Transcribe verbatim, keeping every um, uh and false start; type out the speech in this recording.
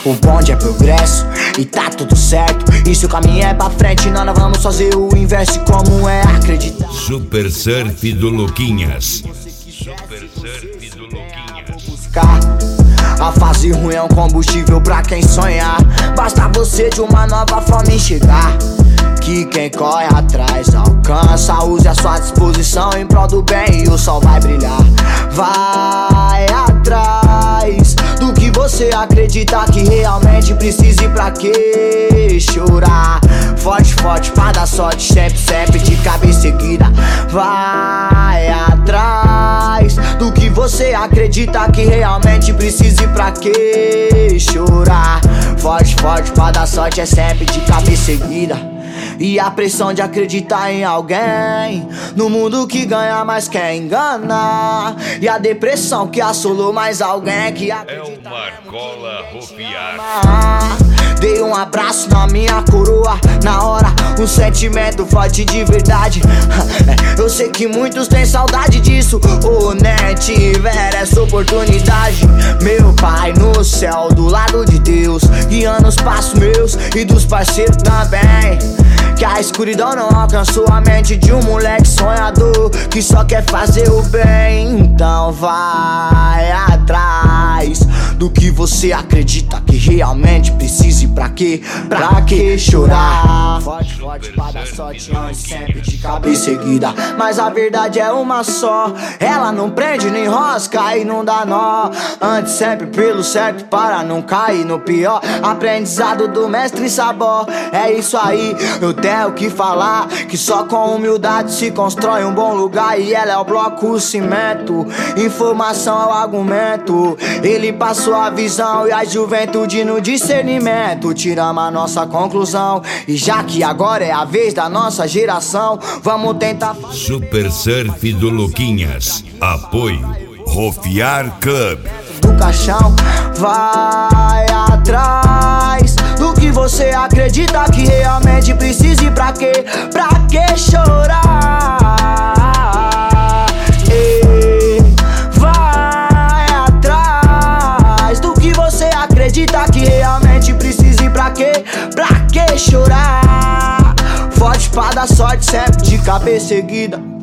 O bonde é progresso e tá tudo certo. E se o caminho é pra frente, nós não vamos fazer o inverso. Como é acreditar? Super Surf do Luquinhas. Super Surf do Luquinhas. Buscar. A fase ruim é um combustível pra quem sonhar. Basta você de uma nova forma enxergar que quem corre atrás alcança. Use a sua disposição em prol do bem e o sol vai brilhar. Vai atrás do que você acredita que realmente precisa. E pra que chorar? Forte, forte pra dar sorte, sempre, sempre de cabeça erguida. Vai atrás do que você acredita que realmente precisa. E pra que chorar? Forte, forte pra dar sorte, é sempre de cabeça erguida. E a pressão de acreditar em alguém no mundo que ganha, mas quer enganar. E a depressão que assolou mais alguém que acredita. É o Marcola Rufiar. Dei um abraço na minha coroa, na hora, um sentimento forte de verdade. Eu sei que muitos têm saudade disso, ou nem tiver essa oportunidade. Meu pai no céu, do lado de Deus, guiando os passos meus e dos parceiros também. Que a escuridão não alcançou a mente de um moleque sonhador que só quer fazer o bem. Então vai atrás do que você acredita que realmente precisa. E pra quê? Pra que chorar? Forte, forte pra dar sorte, antes sempre de cabeça erguida. Mas a verdade é uma só, ela não prende nem rosca e não dá nó. Antes sempre pelo certo para não cair no pior. Aprendizado do mestre Sabó, é isso aí. Eu tenho o que falar, que só com humildade se constrói um bom lugar. E ela é o bloco, o cimento, informação é o argumento. Ele passou a visão e a juventude no discernimento. Tiramos a nossa conclusão, e já que agora é a vez da nossa geração, vamos tentar. Super Surf do Luquinhas. Apoio Rufiar Club. Do caixão, vai atrás do que você acredita que realmente precisa. E pra quê? Pra que chorar? Ei, vai atrás do que você acredita que realmente precisa. E pra quê? Pra que chorar? Forte pra dar sorte, sempre de cabeça erguida.